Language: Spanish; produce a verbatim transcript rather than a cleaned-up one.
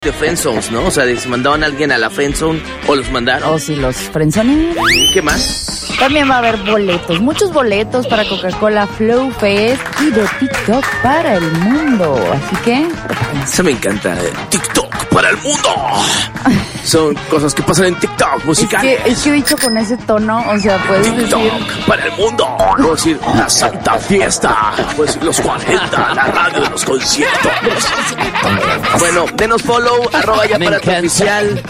de friendzones, ¿no? O sea, de si mandaban a alguien a la friendzone o los mandaron. O si los friendzones. ¿Qué más? También va a haber boletos, muchos boletos para Coca-Cola Flow Fest y de TikTok para el mundo. Así que... Eso me encanta. eh, TikTok para el mundo. Son cosas que pasan en TikTok, musical. Es que, es que dicho con ese tono, o sea, puedes TikTok decir... para el mundo. Puedo decir la Santa Fiesta. Puedo decir los cuarenta, la radio de los conciertos. Bueno, denos follow, arroba ya para tu oficial.